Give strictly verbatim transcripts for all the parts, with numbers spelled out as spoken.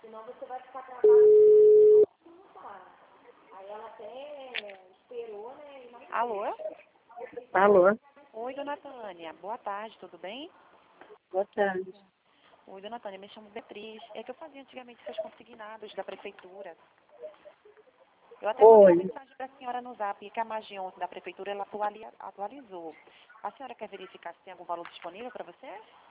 Senão você vai ficar travado. Não para. Aí ela até esperou, né? E não... Alô? Alô? Oi, dona Tânia. Boa tarde, tudo bem? Boa tarde. Oi, dona Tânia, me chamo Beatriz. É que eu fazia antigamente esses consignados da prefeitura. Eu até mandei uma Oi. mensagem para a senhora no zap, que a margem ontem da prefeitura ela atuali- atualizou. A senhora quer verificar se tem algum valor disponível para você?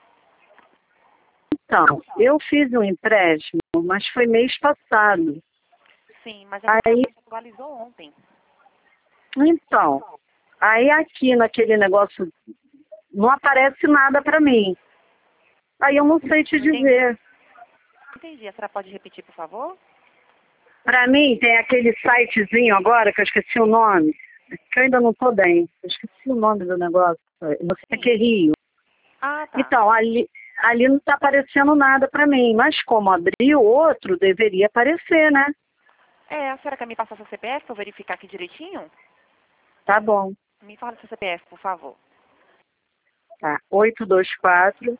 Então, eu fiz um empréstimo, mas foi mês passado. Sim, mas a Aí, informação atualizou ontem. então, aí aqui naquele negócio não aparece nada para mim. Aí eu não sei te dizer. Entendi. A senhora pode repetir, por favor? Para mim tem aquele sitezinho agora que eu esqueci o nome, que eu ainda não estou bem. Eu esqueci o nome do negócio. Não sei que é Rio. Ah, tá. Então, ali, ali não está aparecendo nada para mim. Mas como abriu outro, deveria aparecer, né? É, a senhora quer me passar seu C P F para eu verificar aqui direitinho? Tá bom. Me fala seu C P F, por favor. Tá. oito dois quatro,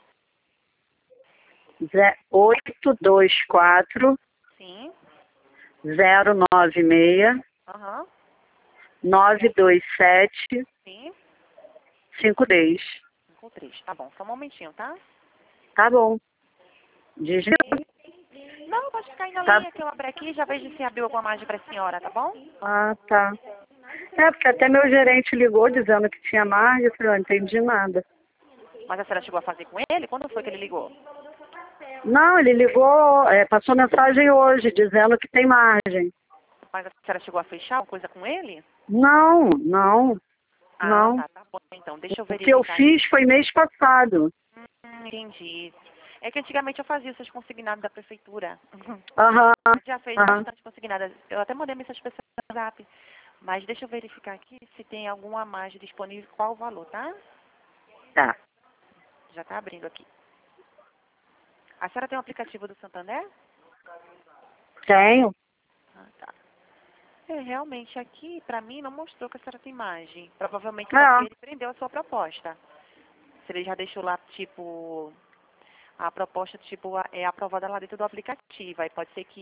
oito dois quatro, Sim. zero nove seis, Aham. nove dois sete, Sim. cinco três. cinco três. Tá bom. Só um momentinho, tá? Tá bom. Digita. Não, pode ficar aí na Tá. linha que eu abro aqui e já vejo se abriu alguma margem para a senhora, tá bom? Ah, tá. É, porque até meu gerente ligou dizendo que tinha margem. Eu falei, não entendi nada. Mas a senhora chegou a fazer com ele? Quando foi que ele ligou? Não, ele ligou, é, passou mensagem hoje dizendo que tem margem. Mas a senhora chegou a fechar uma coisa com ele? Não, não, Ah, não. tá, tá bom. Então, deixa eu O que eu verificar aqui. fiz foi mês passado. Hum, entendi. É que antigamente eu fazia esses consignados da prefeitura. Aham, Já fez aham. bastante consignadas. Eu até mandei mensagem para o zap. Mas deixa eu verificar aqui se tem alguma margem disponível, qual o valor, tá? Tá. Já tá abrindo aqui. A senhora tem o aplicativo do Santander? Tenho. Ah, tá. É, realmente aqui, pra mim, não mostrou que a senhora tem margem. Provavelmente porque É. ele prendeu a sua proposta. Se ele já deixou lá, tipo, a proposta, tipo, a- é aprovada lá dentro do aplicativo. Aí pode ser que